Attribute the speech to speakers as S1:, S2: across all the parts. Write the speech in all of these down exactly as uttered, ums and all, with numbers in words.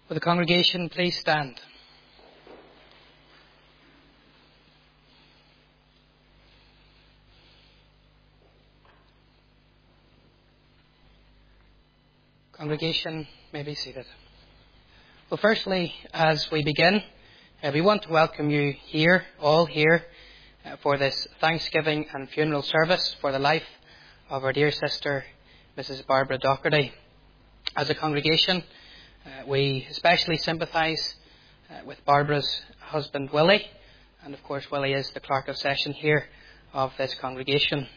S1: Will the congregation please stand? Congregation may be seated. Well, firstly, as we begin, uh, we want to welcome you here, all here, uh, for this Thanksgiving and funeral service for the life of our dear sister, Missus Barbara Docherty. As a congregation, uh, we especially sympathise uh, with Barbara's husband, Willie, and of course Willie is the clerk of session here of this congregation.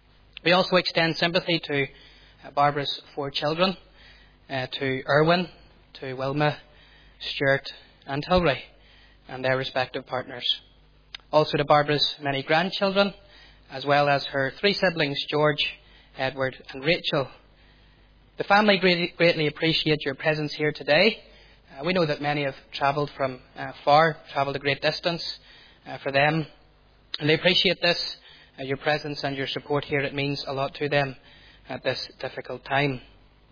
S1: We also extend sympathy to uh, Barbara's four children, uh, to Erwin, to Wilma, Stuart and Hilary, and their respective partners. Also to Barbara's many grandchildren, as well as her three siblings, George, Edward and Rachel. The family greatly appreciate your presence here today. Uh, we know that many have travelled from uh, far, travelled a great distance uh, for them, and they appreciate this, uh, your presence and your support here. It means a lot to them at this difficult time.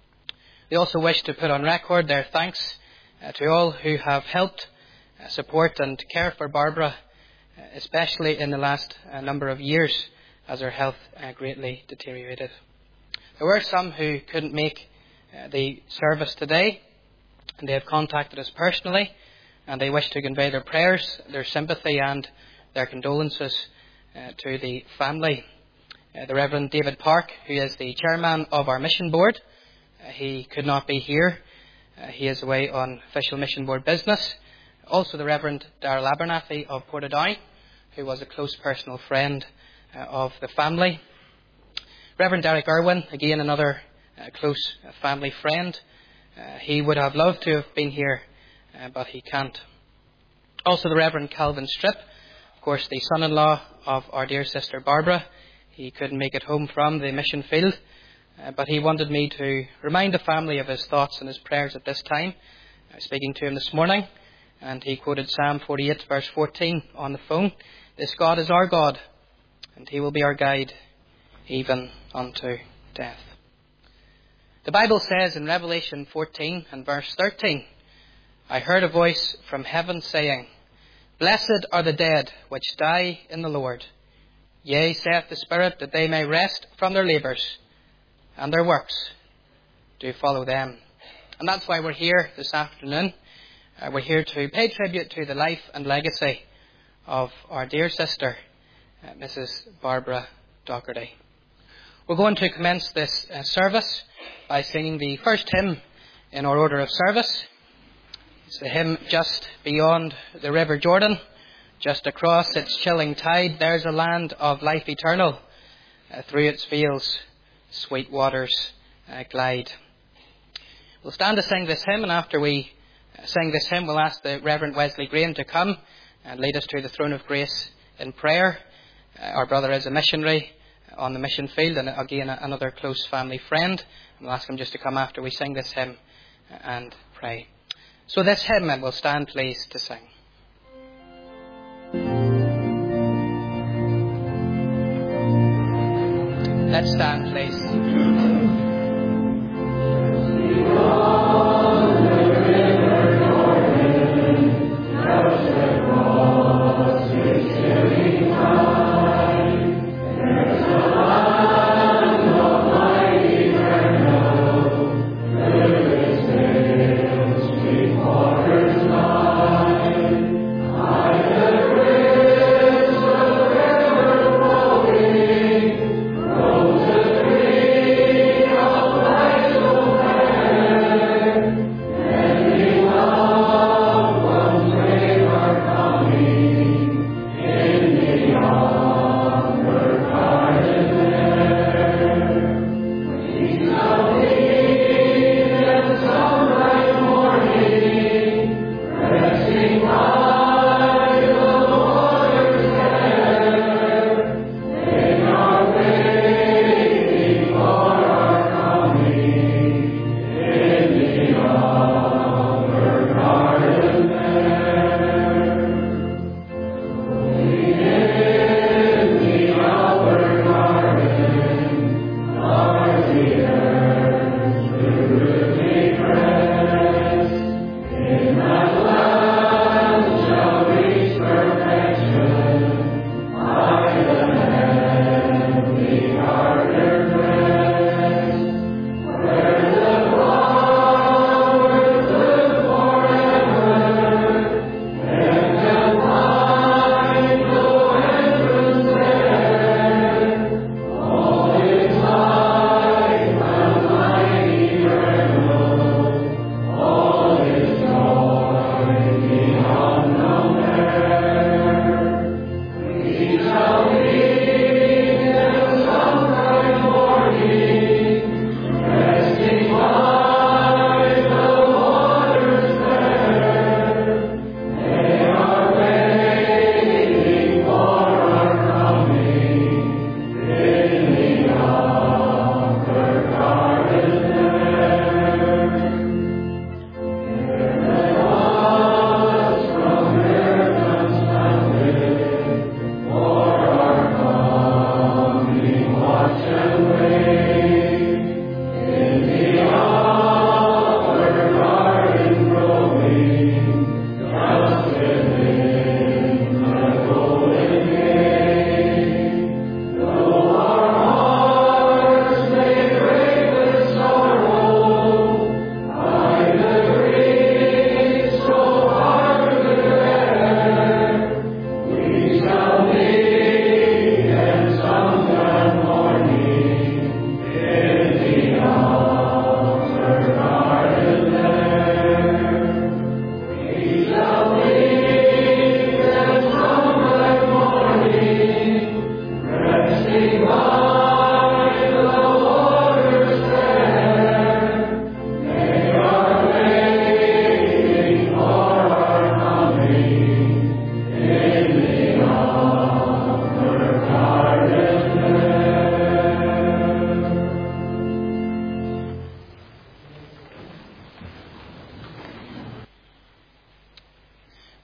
S1: They also wish to put on record their thanks uh, to all who have helped uh, support and care for Barbara, uh, especially in the last uh, number of years as her health uh, greatly deteriorated. There were some who couldn't make uh, the service today, and they have contacted us personally, and they wish to convey their prayers, their sympathy and their condolences uh, to the family. Uh, the Reverend David Park, who is the chairman of our mission board, uh, he could not be here. Uh, he is away on official mission board business. Also the Reverend Darrell Abernathy of Portadown, who was a close personal friend uh, of the family. Reverend Derek Irwin, again another uh, close family friend. Uh, he would have loved to have been here, uh, but he can't. Also the Reverend Calvin Strip, of course the son-in-law of our dear sister Barbara. He couldn't make it home from the mission field, uh, but he wanted me to remind the family of his thoughts and his prayers at this time. I was speaking to him this morning, and he quoted Psalm forty-eight verse fourteen on the phone. This God is our God, and he will be our guide even unto death. The Bible says in Revelation fourteen and verse thirteen, I heard a voice from heaven saying, Blessed are the dead which die in the Lord. Yea, saith the Spirit, that they may rest from their labours, and their works do follow them. And that's why we're here this afternoon. Uh, we're here to pay tribute to the life and legacy of our dear sister, uh, Missus Barbara Docherty. We're going to commence this uh, service by singing the first hymn in our order of service. It's the hymn Just Beyond the River Jordan. Just across its chilling tide, there's a land of life eternal. Uh, through its fields, sweet waters uh, glide. We'll stand to sing this hymn, and after we uh, sing this hymn, we'll ask the Reverend Wesley Graham to come and lead us to the throne of grace in prayer. Uh, our brother is a missionary on the mission field, and again another close family friend. We'll ask him just to come after we sing this hymn and pray. So this hymn, and we'll stand please to sing. Let's stand please.
S2: Three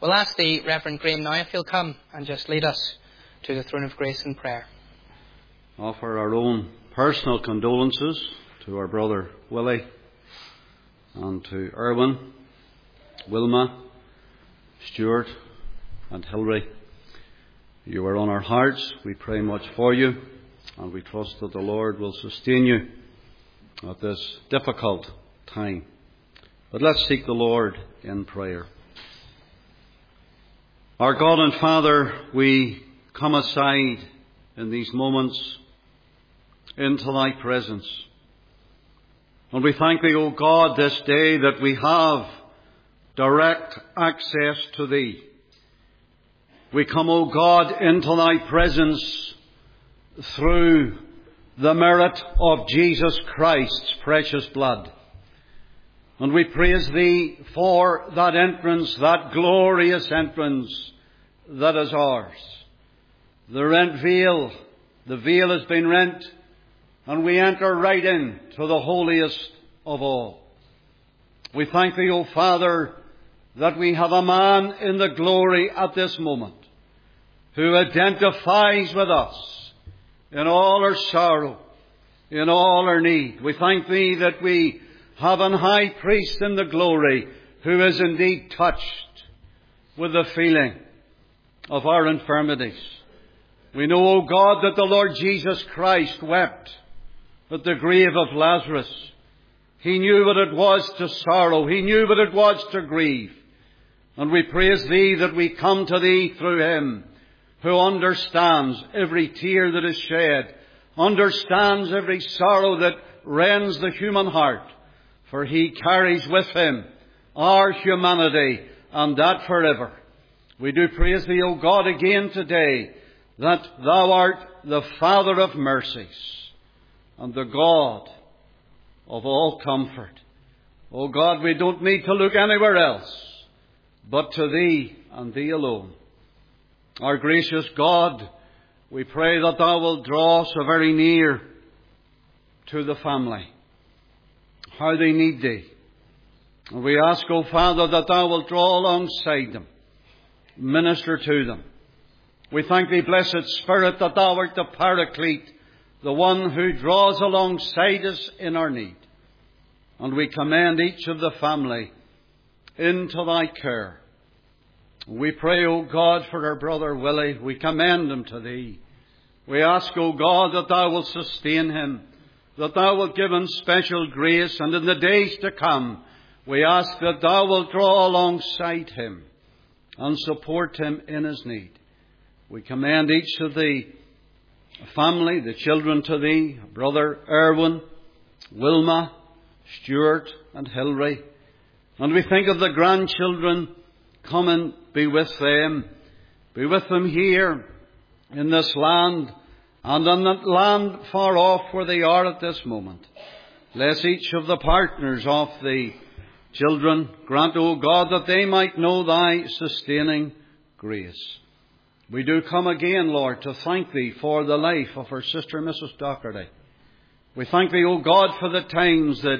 S1: We'll ask the Reverend Graham now if he'll come and just lead us to the throne of grace in prayer.
S2: Offer our own personal condolences to our brother Willie and to Erwin, Wilma, Stuart and Hilary. You are on our hearts. We pray much for you, and we trust that the Lord will sustain you at this difficult time. But let's seek the Lord in prayer. Our God and Father, we come aside in these moments into thy presence. And we thank thee, O God, this day that we have direct access to thee. We come, O God, into thy presence through the merit of Jesus Christ's precious blood. And we praise thee for that entrance, that glorious entrance that is ours. The rent veil, the veil has been rent, and we enter right in to the holiest of all. We thank thee, O Father, that we have a man in the glory at this moment who identifies with us in all our sorrow, in all our need. We thank thee that we have an high priest in the glory who is indeed touched with the feeling of our infirmities. We know, O God, that the Lord Jesus Christ wept at the grave of Lazarus. He knew what it was to sorrow. He knew what it was to grieve. And we praise thee that we come to thee through him who understands every tear that is shed, understands every sorrow that rends the human heart. For he carries with him our humanity, and that forever. We do praise thee, O God, again today, that thou art the Father of mercies and the God of all comfort. O God, we don't need to look anywhere else but to thee and thee alone. Our gracious God, we pray that thou wilt draw so very near to the family, how they need thee. And we ask, O Father, that thou wilt draw alongside them, minister to them. We thank thee, blessed Spirit, that thou art the Paraclete, the one who draws alongside us in our need. And we commend each of the family into thy care. We pray, O God, for our brother Willie. We commend him to thee. We ask, O God, that thou wilt sustain him, that thou wilt give him special grace, and in the days to come, we ask that thou wilt draw alongside him and support him in his need. We commend each of the family, the children to thee, brother Erwin, Wilma, Stuart and Hilary. And we think of the grandchildren. Come and be with them. Be with them here in this land and in that land far off where they are at this moment. Bless each of the partners of the children. Grant, O God, that they might know thy sustaining grace. We do come again, Lord, to thank thee for the life of our sister Missus Docherty. We thank thee, O God, for the times that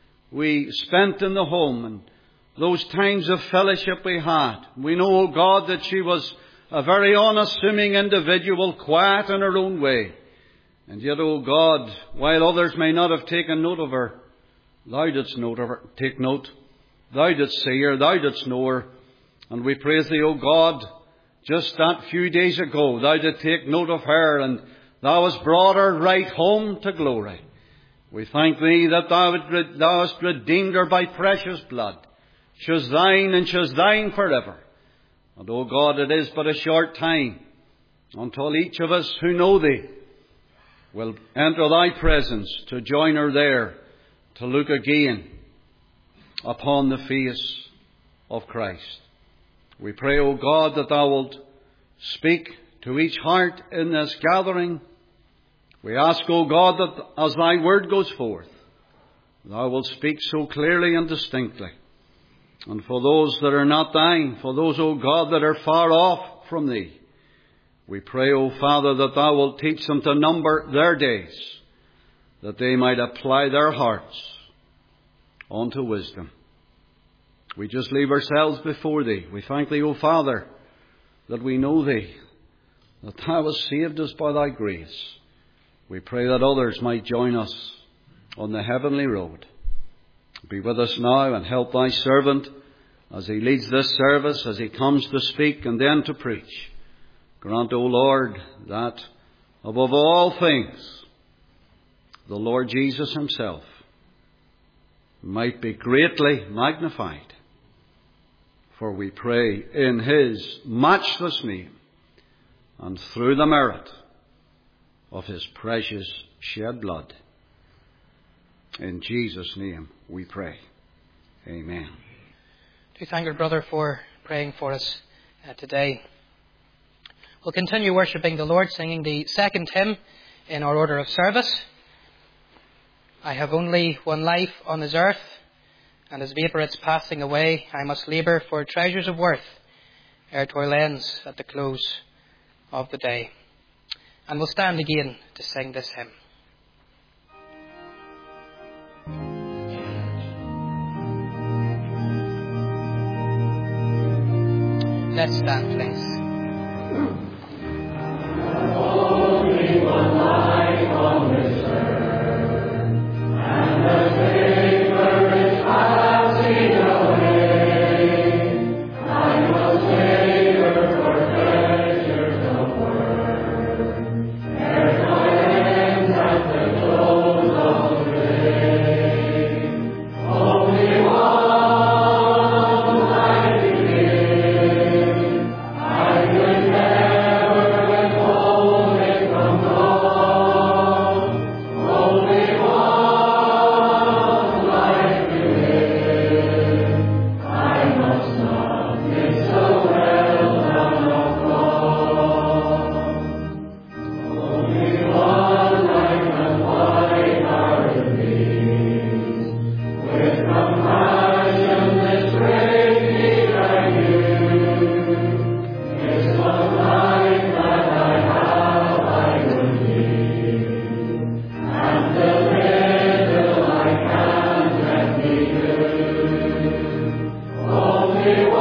S2: we spent in the home and those times of fellowship we had. We know, O God, that she was a very unassuming individual, quiet in her own way. And yet, O God, while others may not have taken note of her, thou didst note of her, take note. Thou didst see her, thou didst know her. And we praise thee, O God, just that few days ago, thou didst take note of her, and thou hast brought her right home to glory. We thank thee that thou, thou hast redeemed her by precious blood. She's thine, and she's thine forever. And, O God, it is but a short time until each of us who know thee will enter thy presence to join her there, to look again upon the face of Christ. We pray, O God, that thou wilt speak to each heart in this gathering. We ask, O God, that as thy word goes forth, thou wilt speak so clearly and distinctly. And for those that are not thine, for those, O God, that are far off from thee, we pray, O Father, that thou wilt teach them to number their days, that they might apply their hearts unto wisdom. We just leave ourselves before Thee. We thank Thee, O Father, that we know Thee, that Thou hast saved us by Thy grace. We pray that others might join us on the heavenly road. Be with us now and help Thy servant as he leads this service, as he comes to speak and then to preach. Grant, O Lord, that above all things, the Lord Jesus Himself might be greatly magnified. For we pray in His matchless name and through the merit of His precious shed blood. In Jesus' name we pray. Amen.
S1: Do thank our brother for praying for us uh, today. We'll continue worshipping the Lord, singing the second hymn in our order of service. I have only one life on this earth, and as vapour it's passing away, I must labour for treasures of worth, ere toil ends at the close of the day. And we'll stand again to sing this hymn. Let's stand, please.
S3: Only one life on this earth, and the vapour is passing away. I must labour for treasures of worth, ere toil ends at the close of the day. Only one life to live, I could never withhold it from God. Only one life to live, I must not miss the well-done of God. Only one life and white are these, with compassion this great need I do. This one life that I have I will give, and the little I can let me do. Only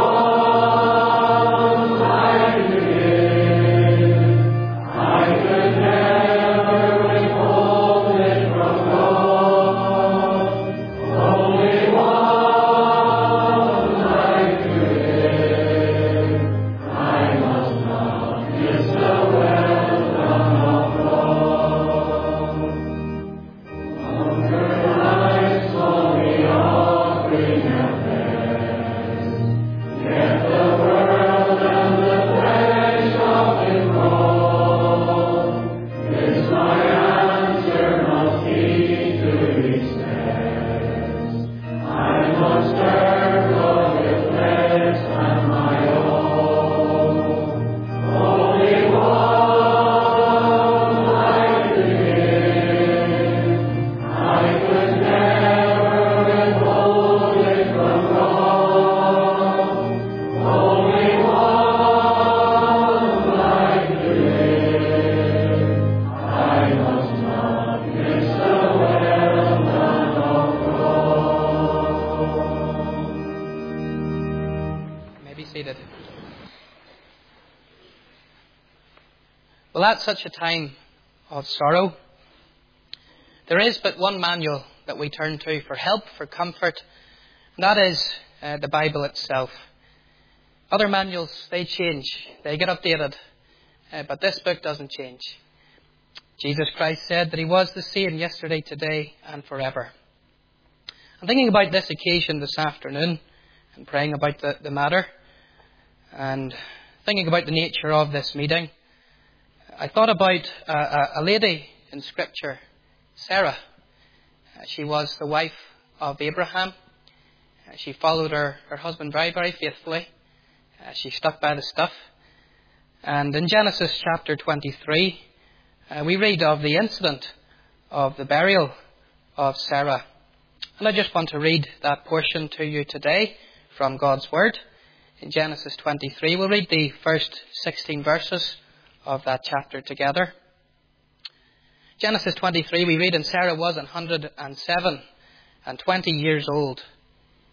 S3: one life to live, I could never withhold it from God. Only one life to live, I must not miss the well-done of God. Hunger lies on the offering of best, yet the world and the flesh often call. This my answer must be to His best. I must serve God with flesh and my all. Only one life to live, I could never withhold it from God. Only one life to live, I must not miss the well-done of God.
S1: May be seated. Well, at such a time of sorrow, there is but one manual that we turn to for help, for comfort, and that is uh, the Bible itself. Other manuals, they change, they get updated, uh, but this book doesn't change. Jesus Christ said that He was the same yesterday, today, and forever. I'm thinking about this occasion this afternoon and praying about the, the matter and thinking about the nature of this meeting. I thought about uh, a, a lady in Scripture, Sarah. Uh, she was the wife of Abraham. Uh, she followed her, her husband very, very faithfully. Uh, she stuck by the stuff. And in Genesis chapter twenty-three, uh, we read of the incident of the burial of Sarah. And I just want to read that portion to you today from God's Word. In Genesis twenty-three, we'll read the first sixteen verses of that chapter together. Genesis twenty-three, we read, and Sarah was one hundred and seven and twenty years old.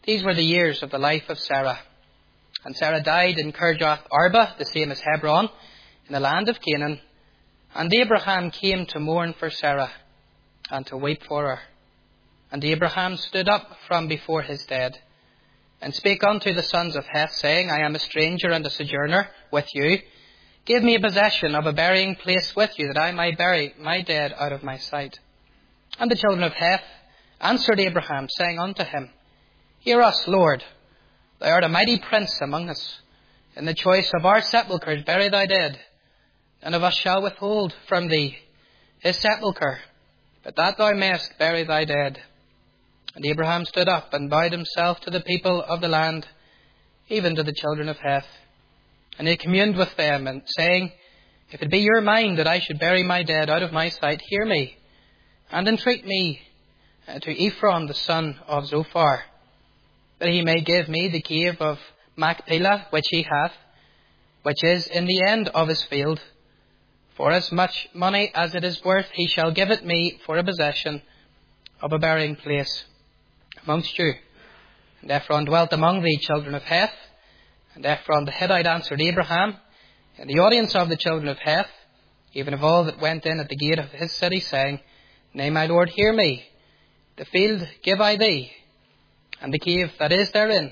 S1: These were the years of the life of Sarah. And Sarah died in Kirjath Arba, the same as Hebron, in the land of Canaan. And Abraham came to mourn for Sarah and to weep for her. And Abraham stood up from before his dead, and spake unto the sons of Heth, saying, I am a stranger and a sojourner with you. Give me a possession of a burying place with you, that I may bury my dead out of my sight. And the children of Heth answered Abraham, saying unto him, Hear us, Lord, thou art a mighty prince among us. In the choice of our sepulchres bury thy dead. None of us shall withhold from thee his sepulchre, but that thou mayest bury thy dead. And Abraham stood up and bowed himself to the people of the land, even to the children of Heth. And he communed with them, and saying, If it be your mind that I should bury my dead out of my sight, hear me, and entreat me to Ephron the son of Zophar, that he may give me the cave of Machpelah, which he hath, which is in the end of his field. For as much money as it is worth, he shall give it me for a possession of a burying place amongst you. And Ephron dwelt among the children of Heth. And Ephron the Hittite answered Abraham in the audience of the children of Heth, even of all that went in at the gate of his city, saying, Nay, my lord, hear me. The field give I thee, and the cave that is therein,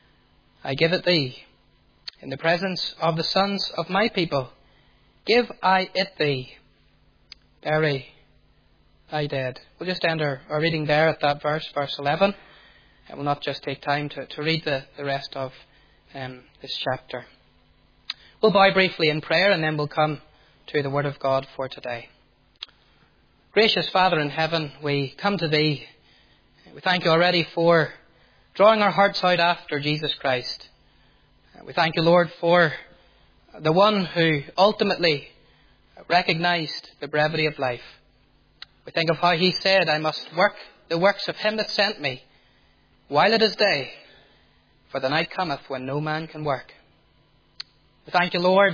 S1: I give it thee. In the presence of the sons of my people, give I it thee. Bury thy dead. We'll just end our, our reading there at that verse, verse eleven. And we'll not just take time to, to read the, the rest of um, this chapter. We'll bow briefly in prayer, and then we'll come to the Word of God for today. Gracious Father in heaven, we come to Thee. We thank You already for drawing our hearts out after Jesus Christ. We thank You, Lord, for the one who ultimately recognized the brevity of life. We think of how He said, I must work the works of Him that sent me while it is day, for the night cometh when no man can work. We thank You, Lord,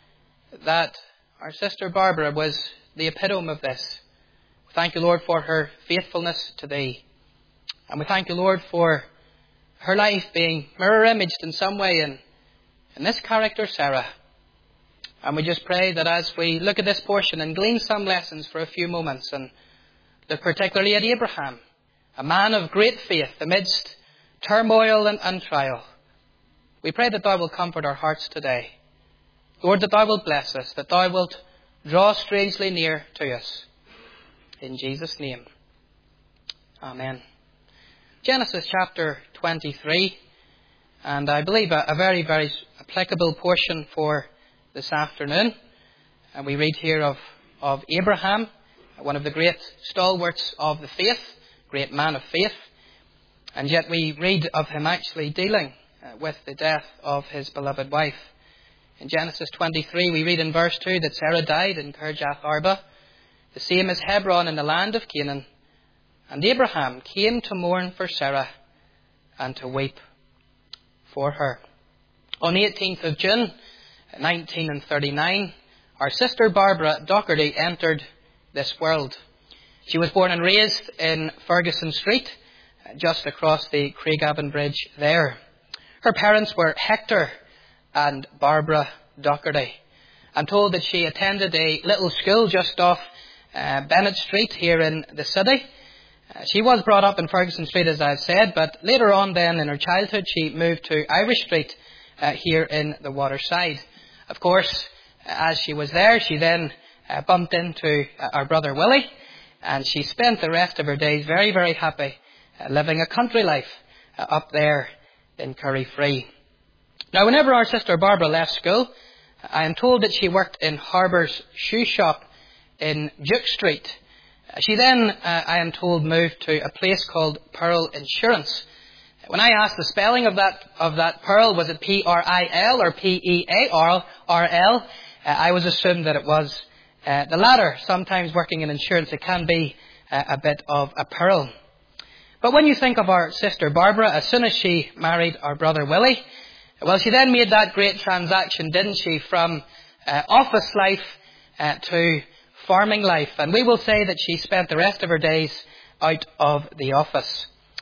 S1: that our sister Barbara was the epitome of this. We thank You, Lord, for her faithfulness to Thee. And we thank You, Lord, for her life being mirror-imaged in some way in, in this character, Sarah. And we just pray that as we look at this portion and glean some lessons for a few moments, and look particularly at Abraham, a man of great faith amidst turmoil and, and trial, we pray that Thou wilt comfort our hearts today. Lord, that Thou wilt bless us, that Thou wilt draw strangely near to us. In Jesus' name, Amen. Genesis chapter twenty-three, and I believe a, a very, very applicable portion for this afternoon. And we read here of, of Abraham, one of the great stalwarts of the faith, great man of faith. And yet we read of him actually dealing uh, with the death of his beloved wife. In Genesis twenty-three, we read in verse two that Sarah died in Kirjath Arba, the same as Hebron in the land of Canaan. And Abraham came to mourn for Sarah and to weep for her. On the eighteenth of June, nineteen thirty-nine, our sister Barbara Docherty entered this world. She was born and raised in Ferguson Street, just across the Craigavon Bridge there. Her parents were Hector and Barbara Docherty. I'm told that she attended a little school just off uh, Bennett Street here in the city. Uh, she was brought up in Ferguson Street, as I've said, but later on then in her childhood she moved to Irish Street uh, here in the Waterside. Of course, as she was there, she then uh, bumped into uh, our brother Willie, and she spent the rest of her days very, very happy uh, living a country life uh, up there in Curryfree. Now, whenever our sister Barbara left school, I am told that she worked in Harbour's shoe shop in Duke Street. Uh, she then, uh, I am told, moved to a place called Pearl Insurance. When I asked the spelling of that of that Pearl, was it P R I L or P E A R L, uh, I was assumed that it was uh, the latter. Sometimes working in insurance, it can be uh, a bit of a peril. But when you think of our sister Barbara, as soon as she married our brother Willie, well, she then made that great transaction, didn't she, from uh, office life uh, to farming life. And we will say that she spent the rest of her days out of the office.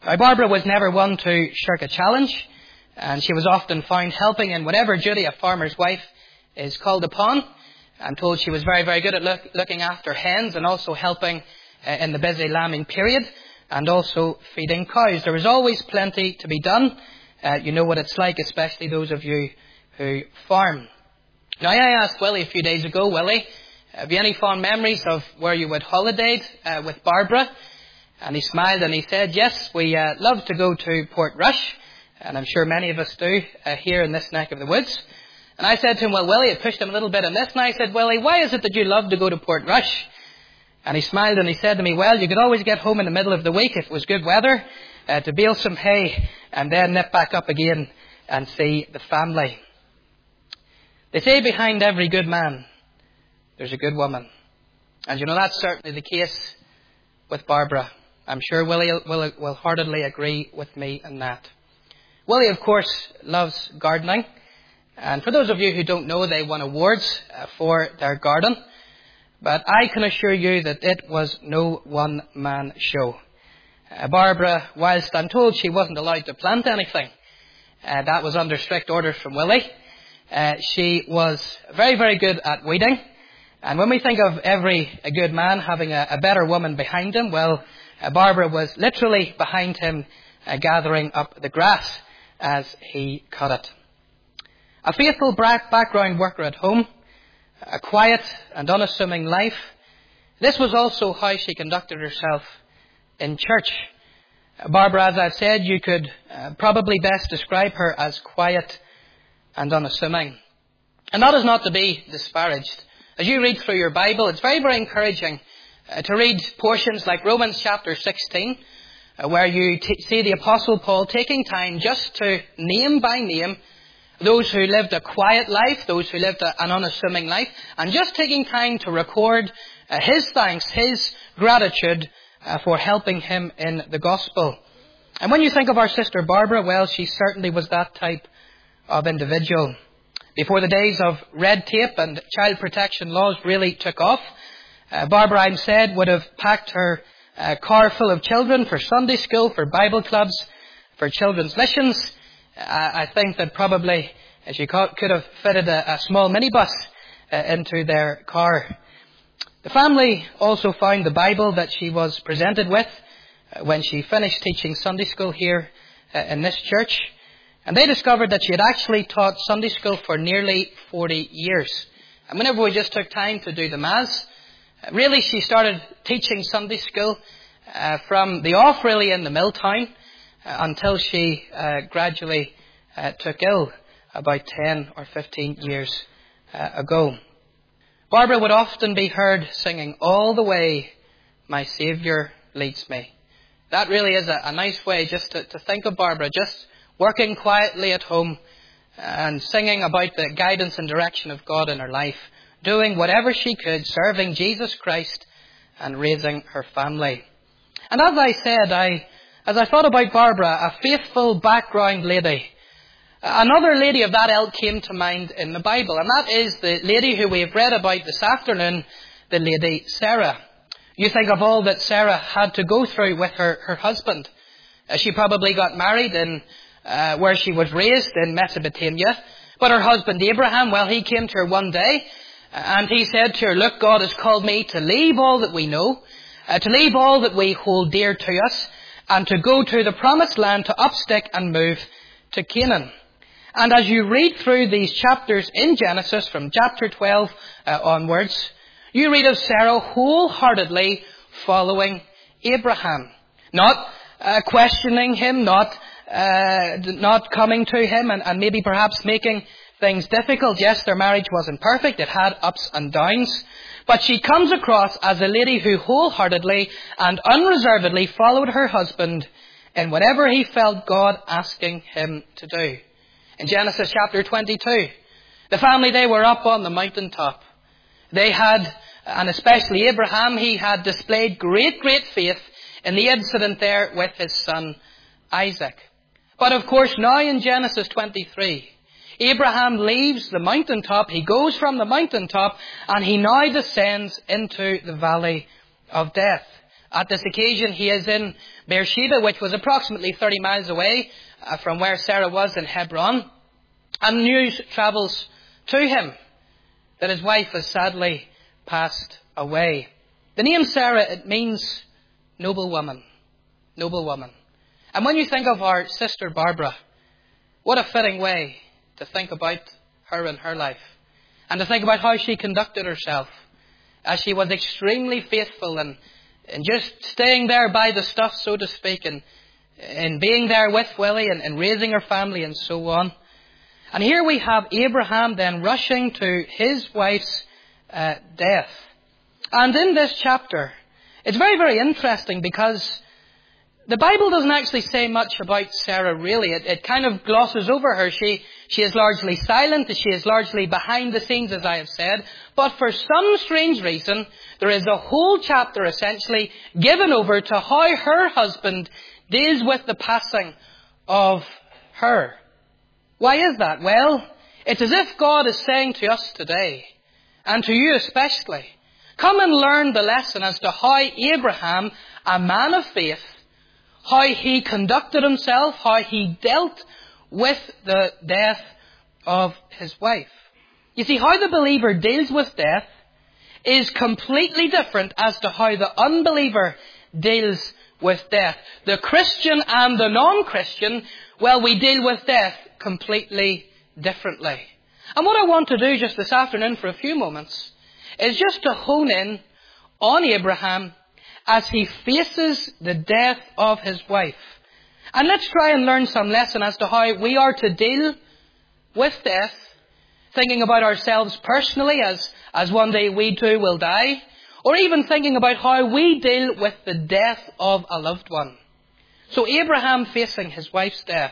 S1: Now, Barbara was never one to shirk a challenge, and she was often found helping in whatever duty a farmer's wife is called upon. I'm told she was very, very good at look, looking after hens and also helping uh, in the busy lambing period and also feeding cows. There was always plenty to be done. Uh, you know what it's like, especially those of you who farm. Now, I asked Willie a few days ago, Willie, have you any fond memories of where you had holidayed uh, with Barbara? And he smiled and he said, yes, we uh, love to go to Portrush, and I'm sure many of us do uh, here in this neck of the woods. And I said to him, well, Willie, it pushed him a little bit on this, and I said, Willie, why is it that you love to go to Portrush? And he smiled and he said to me, well, you could always get home in the middle of the week if it was good weather uh, to bale some hay and then nip back up again and see the family. They say behind every good man, there's a good woman. And you know, that's certainly the case with Barbara. I'm sure Willie will, will heartedly agree with me in that. Willie, of course, loves gardening. And for those of you who don't know, they won awards uh, for their garden. But I can assure you that it was no one-man show. Uh, Barbara, whilst I'm told she wasn't allowed to plant anything, uh, that was under strict orders from Willie. Uh, she was very, very good at weeding. And when we think of every a good man having a, a better woman behind him, well, uh, Barbara was literally behind him uh, gathering up the grass as he cut it. A faithful background worker at home, a quiet and unassuming life. This was also how she conducted herself in church. Barbara, as I've said, you could uh, probably best describe her as quiet and unassuming. And that is not to be disparaged. As you read through your Bible, it's very, very encouraging uh, to read portions like Romans chapter sixteen, uh, where you t- see the Apostle Paul taking time just to name by name those who lived a quiet life, those who lived a, an unassuming life, and just taking time to record uh, his thanks, his gratitude uh, for helping him in the gospel. And when you think of our sister Barbara, well, she certainly was that type of individual. Before the days of red tape and child protection laws really took off, uh, Barbara, I'm said, would have packed her uh, car full of children for Sunday school, for Bible clubs, for children's missions. I think that probably she could have fitted a, a small minibus uh, into their car. The family also found the Bible that she was presented with uh, when she finished teaching Sunday school here uh, in this church. And they discovered that she had actually taught Sunday school for nearly forty years. And whenever we just took time to do the maths, uh, really she started teaching Sunday school uh, from the off really in the mill town, Uh, until she uh, gradually uh, took ill about ten or fifteen years uh, ago. Barbara would often be heard singing, "All the way my Saviour leads me." That really is a, a nice way just to, to think of Barbara, just working quietly at home and singing about the guidance and direction of God in her life, doing whatever she could, serving Jesus Christ and raising her family. And as I said, I As I thought about Barbara, a faithful background lady, another lady of that ilk came to mind in the Bible, and that is the lady who we have read about this afternoon, the lady Sarah. You think of all that Sarah had to go through with her, her husband. Uh, she probably got married in uh, where she was raised in Mesopotamia, but her husband Abraham, well, he came to her one day, and he said to her, "Look, God has called me to leave all that we know, uh, to leave all that we hold dear to us, and to go to the promised land, to upstick and move to Canaan." And as you read through these chapters in Genesis, from chapter twelve uh, onwards, you read of Sarah wholeheartedly following Abraham. Not uh, questioning him, not uh, not coming to him and, and maybe perhaps making things difficult. Yes, their marriage wasn't perfect. It had ups and downs. But she comes across as a lady who wholeheartedly and unreservedly followed her husband in whatever he felt God asking him to do. In Genesis chapter twenty-two, the family, they were up on the mountaintop. They had, and especially Abraham, he had displayed great, great faith in the incident there with his son Isaac. But of course now in Genesis twenty-three, Abraham leaves the mountaintop, he goes from the mountaintop, and he now descends into the valley of death. At this occasion, he is in Beersheba, which was approximately thirty miles away uh, from where Sarah was in Hebron. And news travels to him that his wife has sadly passed away. The name Sarah, it means noble woman. Noble woman. And when you think of our sister Barbara, what a fitting way to think about her and her life. And to think about how she conducted herself, as she was extremely faithful and, and just staying there by the stuff, so to speak, and, and being there with Willie and, and raising her family and so on. And here we have Abraham then rushing to his wife's uh, death. And in this chapter, it's very, very interesting because the Bible doesn't actually say much about Sarah, really. It, it kind of glosses over her. She, she is largely silent. She is largely behind the scenes, as I have said. But for some strange reason, there is a whole chapter essentially given over to how her husband deals with the passing of her. Why is that? Well, it's as if God is saying to us today, and to you especially, come and learn the lesson as to how Abraham, a man of faith, how he conducted himself, how he dealt with the death of his wife. You see, how the believer deals with death is completely different as to how the unbeliever deals with death. The Christian and the non-Christian, well, we deal with death completely differently. And what I want to do just this afternoon for a few moments is just to hone in on Abraham as he faces the death of his wife. And let's try and learn some lesson as to how we are to deal with death, thinking about ourselves personally as, as one day we too will die, or even thinking about how we deal with the death of a loved one. So Abraham facing his wife's death.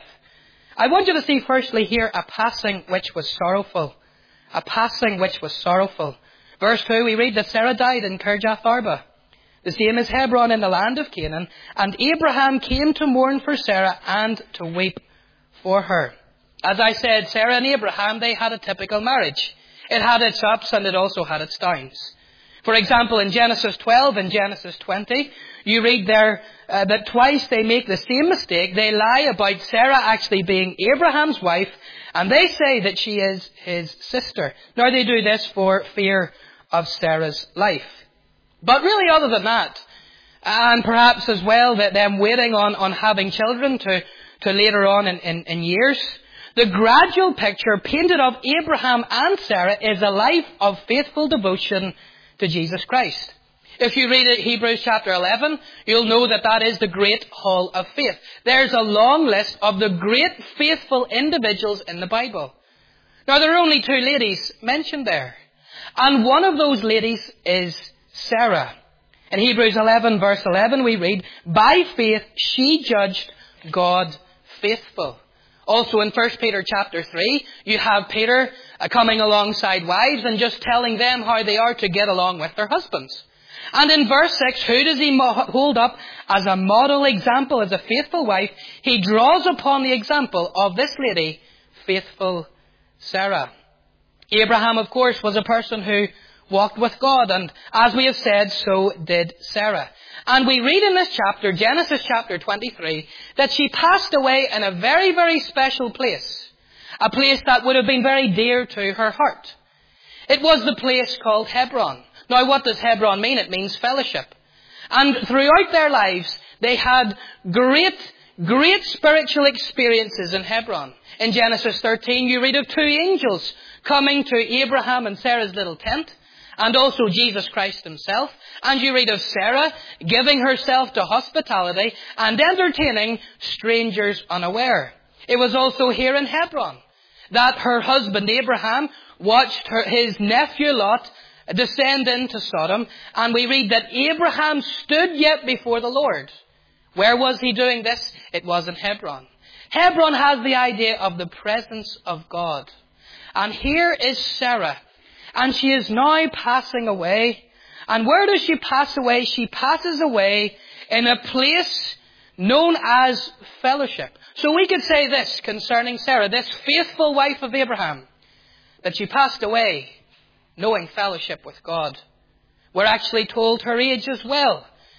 S1: I want you to see firstly here a passing which was sorrowful. A passing which was sorrowful. Verse two, we read that Sarah died in Kirjath Arba, the same as Hebron in the land of Canaan, and Abraham came to mourn for Sarah and to weep for her. As I said, Sarah and Abraham, they had a typical marriage. It had its ups and it also had its downs. For example, in Genesis twelve and Genesis twenty, you read there uh, that twice they make the same mistake. They lie about Sarah actually being Abraham's wife, and they say that she is his sister. Now they do this for fear of Sarah's life. But really other than that, and perhaps as well that them waiting on, on having children to, to later on in, in, in years, the gradual picture painted of Abraham and Sarah is a life of faithful devotion to Jesus Christ. If you read Hebrews chapter eleven, you'll know that that is the great hall of faith. There's a long list of the great faithful individuals in the Bible. Now there are only two ladies mentioned there. And one of those ladies is Sarah. In Hebrews eleven verse eleven we read, by faith she judged God faithful. Also in First Peter chapter three, you have Peter uh, coming alongside wives and just telling them how they are to get along with their husbands. And in verse six, who does he mo- hold up as a model example, as a faithful wife? He draws upon the example of this lady, faithful Sarah. Abraham, of course, was a person who walked with God, and as we have said, so did Sarah. And we read in this chapter, Genesis chapter twenty-three, that she passed away in a very, very special place. A place that would have been very dear to her heart. It was the place called Hebron. Now what does Hebron mean? It means fellowship. And throughout their lives, they had great, great spiritual experiences in Hebron. In Genesis thirteen, you read of two angels coming to Abraham and Sarah's little tent, and also Jesus Christ himself. And you read of Sarah giving herself to hospitality and entertaining strangers unaware. It was also here in Hebron that her husband Abraham watched her, his nephew Lot descend into Sodom. And we read that Abraham stood yet before the Lord. Where was he doing this? It was in Hebron. Hebron has the idea of the presence of God. And here is Sarah. And she is now passing away. And where does she pass away? She passes away in a place known as fellowship. So we could say this concerning Sarah, this faithful wife of Abraham, that she passed away knowing fellowship with God. We're actually told her age as well.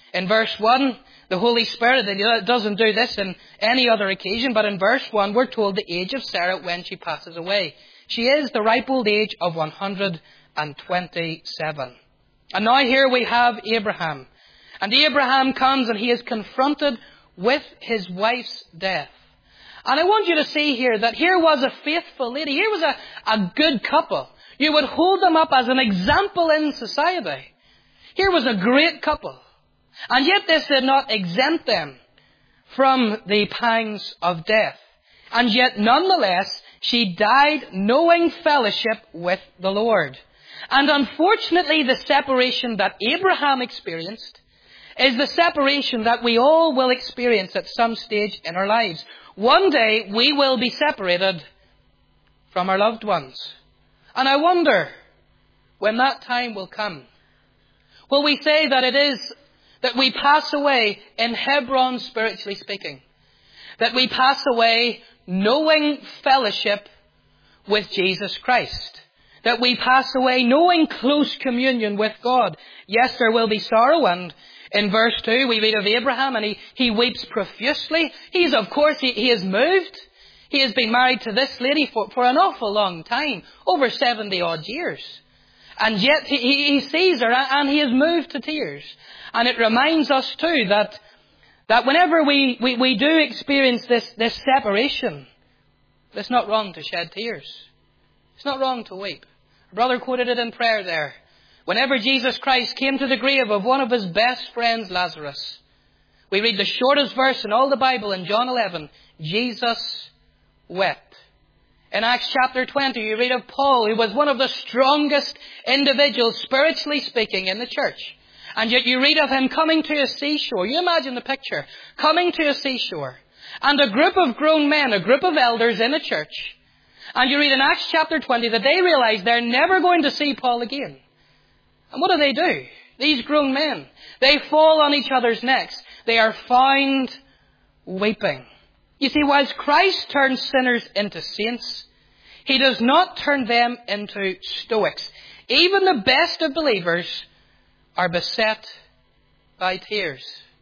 S1: In verse one, the Holy Spirit, it doesn't do this in any other occasion, but in verse one we're told the age of Sarah when she passes away. She is the ripe old age of one hundred twenty-seven. And now here we have Abraham. And Abraham comes and he is confronted with his wife's death. And I want you to see here that here was a faithful lady. Here was a, a good couple. You would hold them up as an example in society. Here was a great couple. And yet this did not exempt them from the pangs of death. And yet nonetheless, she died knowing fellowship with the Lord. And unfortunately, the separation that Abraham experienced is the separation that we all will experience at some stage in our lives. One day, we will be separated from our loved ones. And I wonder when that time will come. Will we say that it is that we pass away in Hebron, spiritually speaking? That we pass away knowing fellowship with Jesus Christ. That we pass away knowing close communion with God. Yes, there will be sorrow, and in verse two we read of Abraham and he, he weeps profusely. He's, of course, he, he is moved. He has been married to this lady for, for an awful long time, over seventy odd years. And yet he, he sees her and he is moved to tears. And it reminds us too that, that whenever we, we, we do experience this, this separation, it's not wrong to shed tears. It's not wrong to weep. A brother quoted it in prayer there. Whenever Jesus Christ came to the grave of one of his best friends, Lazarus, we read the shortest verse in all the Bible in John eleven. Jesus wept. In Acts chapter twenty, you read of Paul, who was one of the strongest individuals, spiritually speaking, in the church. And yet you read of him coming to a seashore. You imagine the picture. Coming to a seashore. And a group of grown men, a group of elders in a church. And you read in Acts chapter twenty that they realize they're never going to see Paul again. And what do they do? These grown men. They fall on each other's necks. They are found weeping. You see, whilst Christ turns sinners into saints, He does not turn them into stoics. Even the best of believers are beset by tears.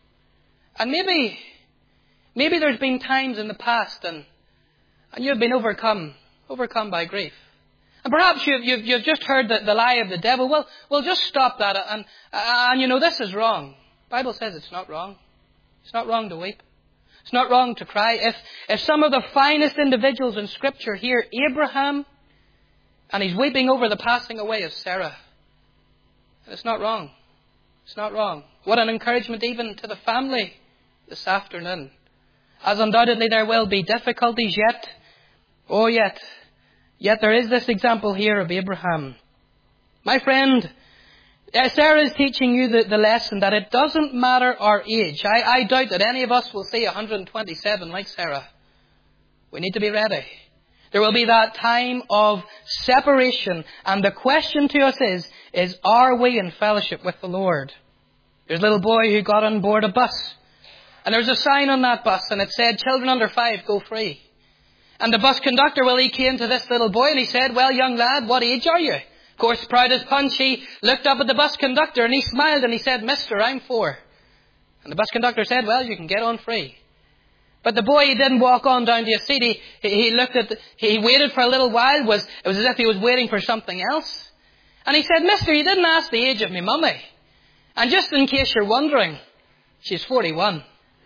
S1: And maybe, maybe there's been times in the past and, and you've been overcome, overcome by grief. And perhaps you've, you've, you've just heard the, the lie of the devil. Well, well, just stop that. And, and you know, this is wrong. The Bible says it's not wrong. It's not wrong to weep. It's not wrong to cry. If, if some of the finest individuals in Scripture hear Abraham, and he's weeping over the passing away of Sarah, it's not wrong. It's not wrong. What an encouragement even to the family this afternoon. As undoubtedly there will be difficulties yet. Oh, yet. Yet there is this example here of Abraham. My friend, Sarah is teaching you the, the lesson that it doesn't matter our age. I, I doubt that any of us will see one hundred twenty-seven like Sarah. We need to be ready. There will be that time of separation. And the question to us is, is are we in fellowship with the Lord? There's a little boy who got on board a bus. And there was a sign on that bus and it said, children under five go free. And the bus conductor, well, he came to this little boy and he said, well, young lad, what age are you? Of course, proud as punch, he looked up at the bus conductor and he smiled and he said, Mister, I'm four. And the bus conductor said, well, you can get on free. But the boy, he didn't walk on down to a seat. He, he looked at, the, he waited for a little while. Was, it was as if he was waiting for something else. And he said, Mister, you didn't ask the age of me mummy. And just in case you're wondering, she's forty-one.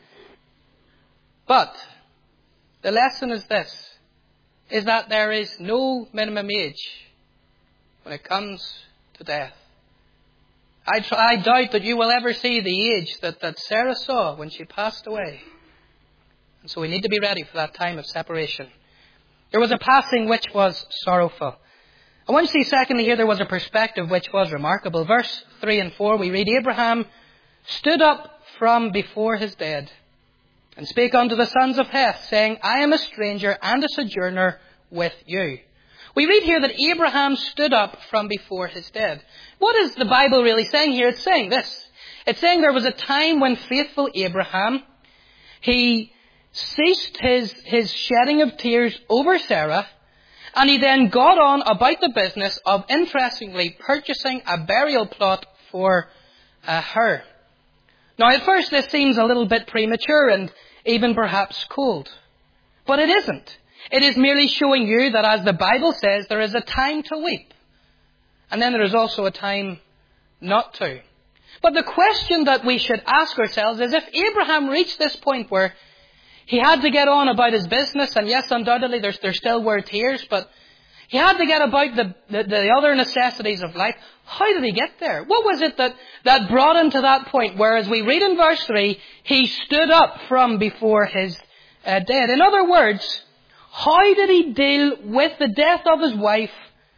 S1: But the lesson is this, is that there is no minimum age when it comes to death. I, try, I doubt that you will ever see the age that, that Sarah saw when she passed away. And so we need to be ready for that time of separation. There was a passing which was sorrowful. I want you to see secondly here there was a perspective which was remarkable. Verse three and four we read, Abraham stood up from before his dead and spake unto the sons of Heth, saying, I am a stranger and a sojourner with you. We read here that Abraham stood up from before his dead. What is the Bible really saying here? It's saying this. It's saying there was a time when faithful Abraham, he ceased his, his shedding of tears over Sarah, and he then got on about the business of, interestingly, purchasing a burial plot for uh, her. Now at first this seems a little bit premature and even perhaps cold. But it isn't. It is merely showing you that, as the Bible says, there is a time to weep. And then there is also a time not to. But the question that we should ask ourselves is, if Abraham reached this point where he had to get on about his business, and yes, undoubtedly there, there still were tears, but he had to get about the, the, the other necessities of life. How did he get there? What was it that, that brought him to that point where, as we read in verse three, he stood up from before his uh, dead? In other words, how did he deal with the death of his wife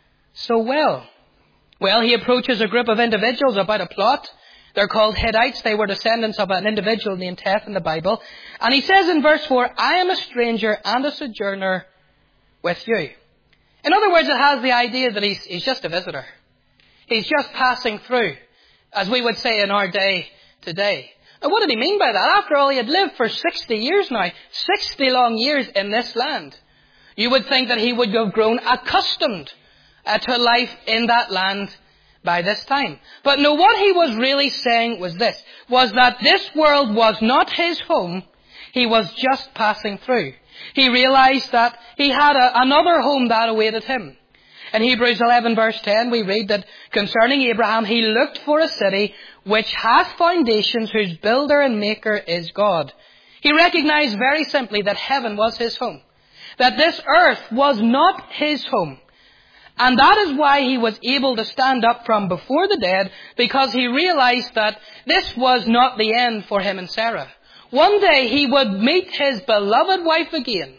S1: so well? Well, he approaches a group of individuals about a plot. They're called Hittites. They were descendants of an individual named Teth in the Bible. And he says in verse four, I am a stranger and a sojourner with you. In other words, it has the idea that he's, he's just a visitor. He's just passing through, as we would say in our day today. Now, what did he mean by that? After all, he had lived for sixty years now, sixty long years in this land. You would think that he would have grown accustomed uh, to life in that land by this time. But no, what he was really saying was this, was that this world was not his home. He was just passing through. He realized that he had a, another home that awaited him. In Hebrews eleven verse ten, we read that concerning Abraham, he looked for a city which has foundations, whose builder and maker is God. He recognized very simply that heaven was his home. That this earth was not his home. And that is why he was able to stand up from before the dead, because he realized that this was not the end for him and Sarah. One day he would meet his beloved wife again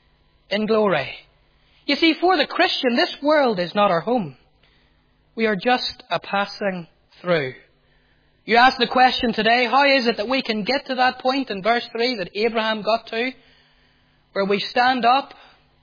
S1: in glory. You see, for the Christian, this world is not our home. We are just a passing through. You ask the question today, how is it that we can get to that point in verse three that Abraham got to, where we stand up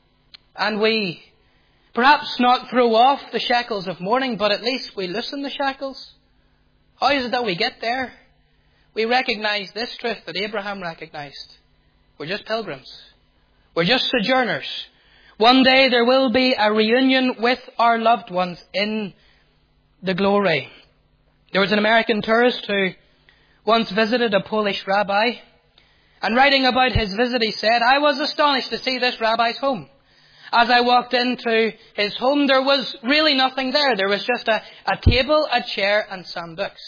S1: and we perhaps not throw off the shackles of mourning, but at least we loosen the shackles? How is it that we get there? We recognize this truth that Abraham recognized. We're just pilgrims. We're just sojourners. One day there will be a reunion with our loved ones in the glory. There was an American tourist who once visited a Polish rabbi, and writing about his visit he said, I was astonished to see this rabbi's home. As I walked into his home, there was really nothing there. There was just a, a table, a chair, and some books.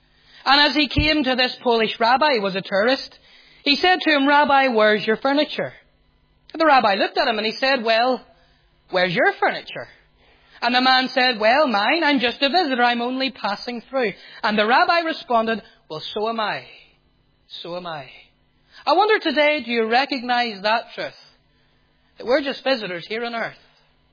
S1: And as he came to this Polish rabbi, he was a tourist, he said to him, Rabbi, where's your furniture? And the rabbi looked at him and he said, well, where's your furniture? And the man said, well, mine, I'm just a visitor, I'm only passing through. And the rabbi responded, well, so am I. So am I. I wonder today, do you recognize that truth? That we're just visitors here on earth.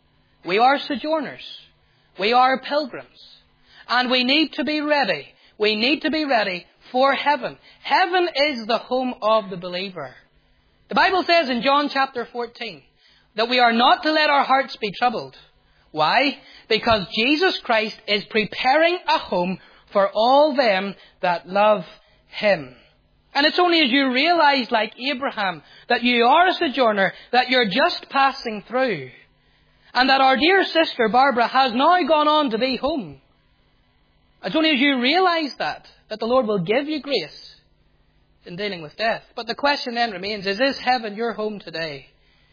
S1: We are sojourners. We are pilgrims. And we need to be ready. We need to be ready for heaven. Heaven is the home of the believer. The Bible says in John chapter fourteen that we are not to let our hearts be troubled. Why? Because Jesus Christ is preparing a home for all them that love Him. And it's only as you realize, like Abraham, that you are a sojourner, that you're just passing through, and that our dear sister Barbara has now gone on to be home. It's only as you realize that, that the Lord will give you grace in dealing with death. But the question then remains, is, is heaven your home today?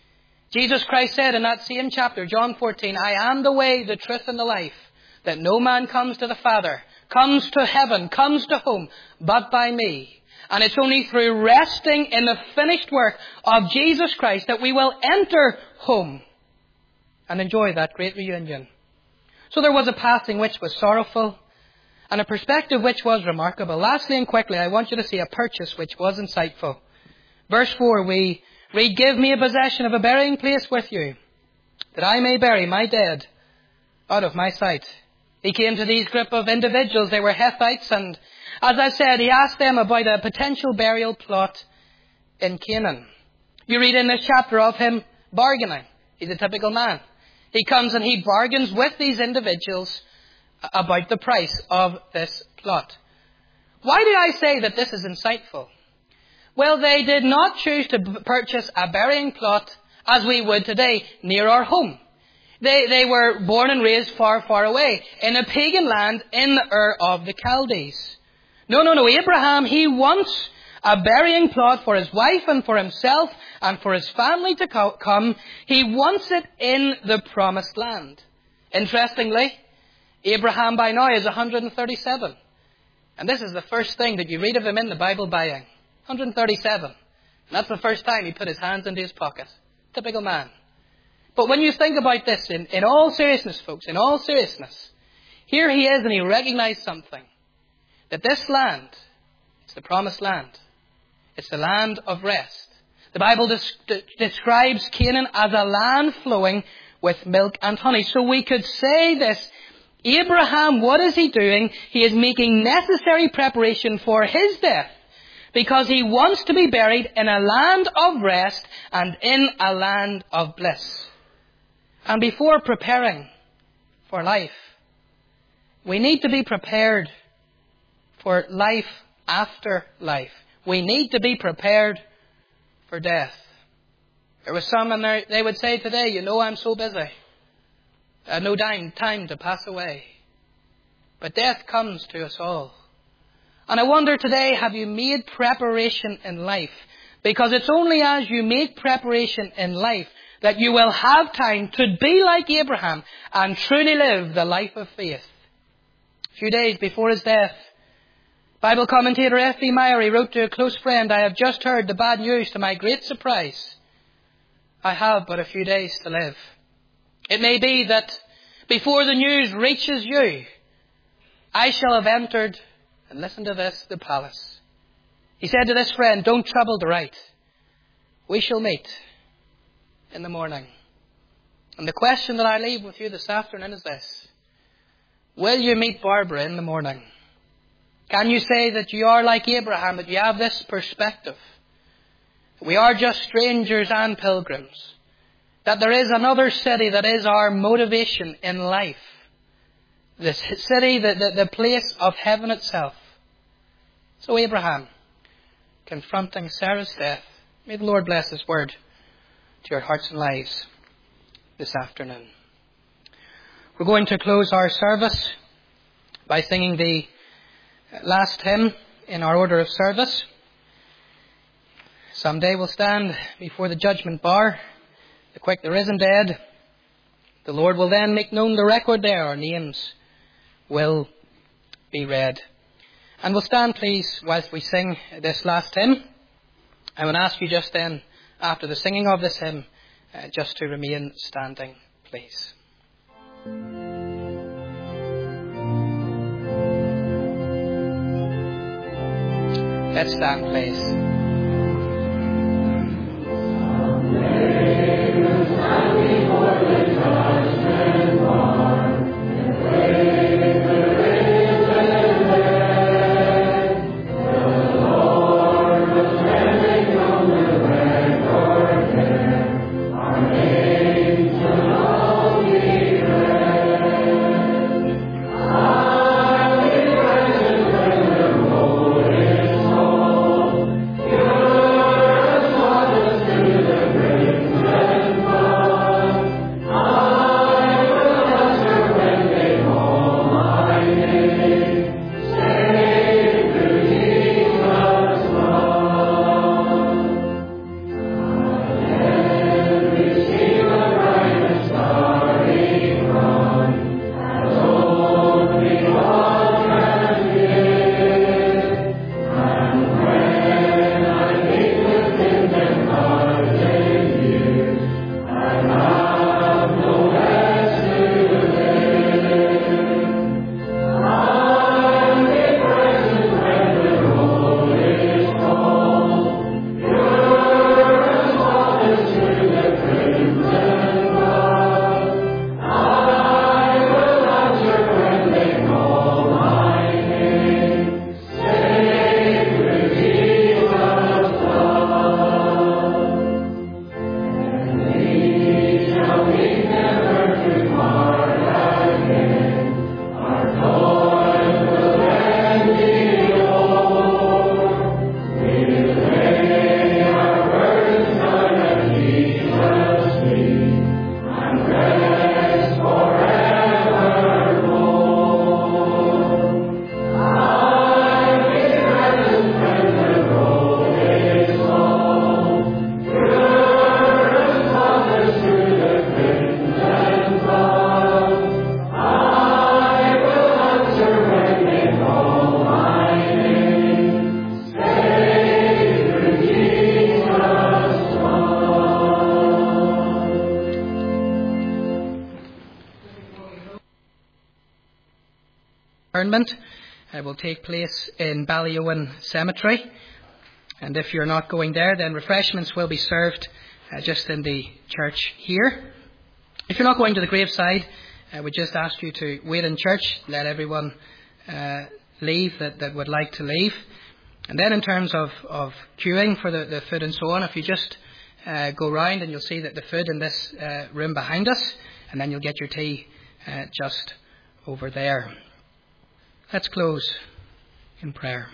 S1: Jesus Christ said in that same chapter, John fourteen, I am the way, the truth, and the life, that no man comes to the Father, comes to heaven, comes to home, but by me. And it's only through resting in the finished work of Jesus Christ that we will enter home and enjoy that great reunion. So there was a passing which was sorrowful, and a perspective which was remarkable. Lastly and quickly, I want you to see a purchase which was insightful. Verse four, we read, give me a possession of a burying place with you, that I may bury my dead out of my sight. He came to these group of individuals. They were Hittites, and as I said, he asked them about a potential burial plot in Canaan. You read in this chapter of him bargaining. He's a typical man. He comes and he bargains with these individuals about the price of this plot. Why do I say that this is insightful? Well, they did not choose to purchase a burying plot as we would today near our home. They, they were born and raised far, far away in a pagan land in the Ur of the Chaldees. No, no, no. Abraham, he wants a burying plot for his wife and for himself and for his family to co- come. He wants it in the promised land. Interestingly, Abraham by now is one hundred thirty-seven. And this is the first thing that you read of him in the Bible buying. one hundred thirty-seven. And that's the first time he put his hands into his pocket. Typical man. But when you think about this, in, in all seriousness, folks, in all seriousness, here he is and he recognized something. That this land, it's the promised land. It's the land of rest. The Bible des- describes Canaan as a land flowing with milk and honey. So we could say this, Abraham, what is he doing? He is making necessary preparation for his death because he wants to be buried in a land of rest and in a land of bliss. And before preparing for life, we need to be prepared for life after life. We need to be prepared for death. There was some and they would say today, you know, I'm so busy. I have no time, time to pass away. But death comes to us all. And I wonder today, have you made preparation in life? Because it's only as you make preparation in life that you will have time to be like Abraham and truly live the life of faith. A few days before his death, Bible commentator F B Myrie wrote to a close friend, I have just heard the bad news to my great surprise. I have but a few days to live. It may be that before the news reaches you, I shall have entered, and listen to this, the palace. He said to this friend, don't trouble to write. We shall meet in the morning. And the question that I leave with you this afternoon is this. Will you meet Barbara in the morning? Can you say that you are like Abraham, that you have this perspective? We are just strangers and pilgrims. That there is another city that is our motivation in life. This city, the, the, the place of heaven itself. So Abraham, confronting Sarah's death, may the Lord bless His word to your hearts and lives this afternoon. We're going to close our service by singing the last hymn in our order of service. Someday we'll stand before the judgment bar, the quick, the risen, dead. The Lord will then make known the record there. Our names will be read. And we'll stand, please, whilst we sing this last hymn. I would ask you just then, after the singing of this hymn, uh, just to remain standing, please. Let's stand, please.
S3: Thank
S1: interment uh, will take place in Ballyowen Cemetery. And if you're not going there, then refreshments will be served uh, just in the church here. If you're not going to the graveside, I would just ask you to wait in church, let everyone uh, leave that, that would like to leave. And then in terms of, of queuing for the, the food and so on, if you just uh, go round and you'll see that the food in this uh, room behind us, and then you'll get your tea uh, just over there. Let's close in prayer.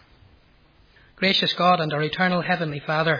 S1: Gracious God and our eternal Heavenly Father,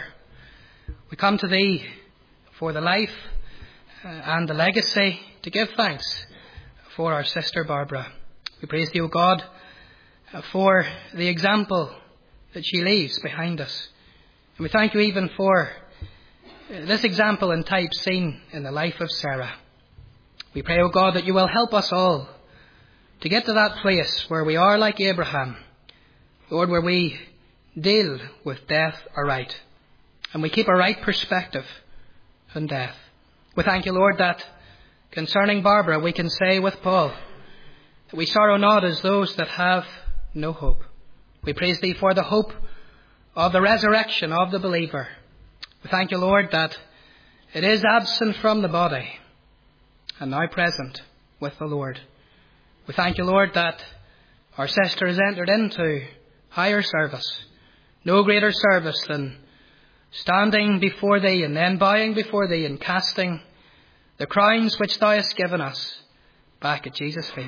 S1: we come to Thee for the life uh, and the legacy to give thanks for our sister Barbara. We praise Thee, O God, uh, for the example that she leaves behind us. And we thank You even for uh, this example and type seen in the life of Sarah. We pray, O God, that You will help us all to get to that place where we are like Abraham, Lord, where we deal with death aright and we keep a right perspective on death. We thank You, Lord, that concerning Barbara we can say with Paul that we sorrow not as those that have no hope. We praise Thee for the hope of the resurrection of the believer. We thank You, Lord, that it is absent from the body and now present with the Lord. We thank You, Lord, that our sister has entered into higher service. No greater service than standing before Thee and then bowing before Thee and casting the crowns which Thou hast given us back at Jesus' feet.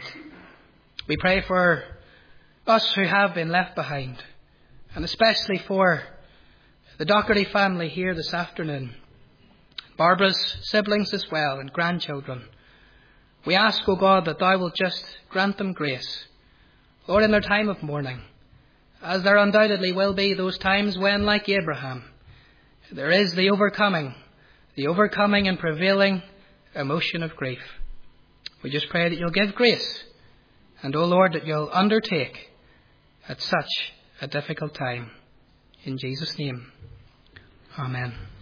S1: We pray for us who have been left behind, and especially for the Docherty family here this afternoon, Barbara's siblings as well and grandchildren. We ask, O God, that Thou wilt just grant them grace, Lord, in their time of mourning, as there undoubtedly will be those times when, like Abraham, there is the overcoming, the overcoming and prevailing emotion of grief. We just pray that You'll give grace, and, O Lord, that You'll undertake at such a difficult time. In Jesus' name, amen.